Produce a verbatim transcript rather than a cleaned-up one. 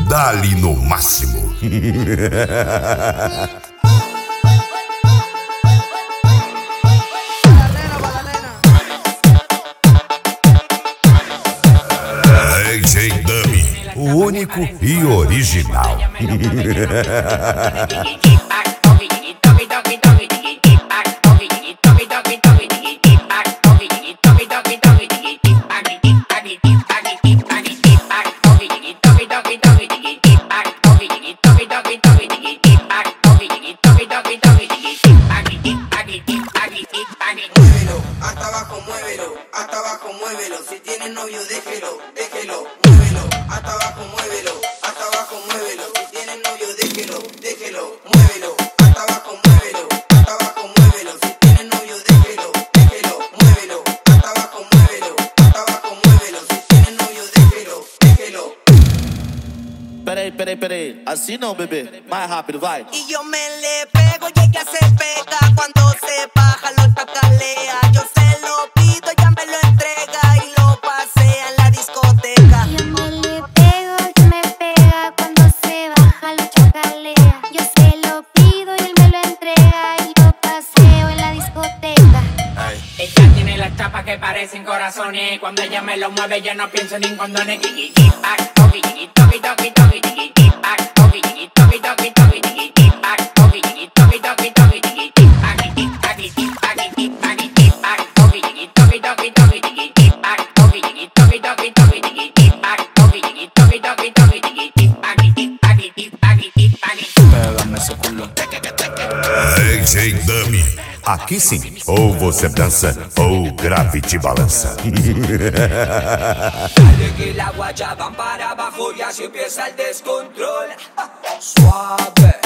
dali no máximo. D J Dummy, o único e original. Muévelo, hasta abajo, muévelo, hasta abajo, muévelo. Si tienes novio, déjelo, déjelo, muévelo, hasta abajo, muévelo, hasta abajo, muévelo. Si tienes novio, déjelo, déjelo, muévelo, hasta abajo, muévelo, hasta abajo, muévelo. Si tienes novio, déjelo, déjelo, muévelo, hasta abajo, muévelo, hasta abajo, muévelo. Si tienes novio, déjelo, déjelo. Peraí, peraí, peraí, assim não, bebê, mais rápido, vai. Y yo me le pego y ella se pega cuando se baja, lo chacalea. Yo se lo pido, ella me lo entrega y lo pasea en la discoteca. Yo me le pego, ella me pega cuando se baja, lo chacalea. Yo se lo pido y él me lo entrega y lo paseo en la discoteca. Ella tiene las chapas que parecen corazones. Cuando ella me lo mueve yo no pienso ni en condones. Toki, toki, toki, toki, toki, toki, toki, toki, toki, toki, D J Dummy, aqui sim, ou você dança ou grave te balança. Dale que la guacha van para abajo y así empieza el descontrol. Suave.